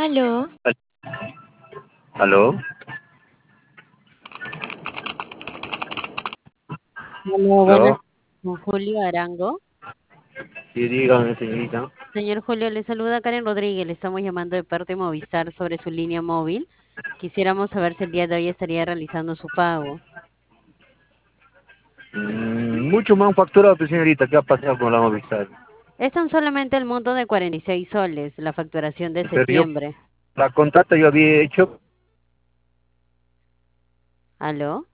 Aló, ¿Aló? Hola, buenas, ¿Aló? con Julio Arango. Sí, dígame, señorita. Señor Julio, le saluda Karen Rodríguez, le estamos llamando de parte de Movistar sobre su línea móvil. Quisiéramos saber si el día de hoy estaría realizando su pago. Mucho me han facturado, pues, señorita. ¿Qué ha pasado con la Movistar? Es tan solamente el monto de 46 soles, la facturación de Pero yo, septiembre. la contrata yo había hecho. ¿Aló?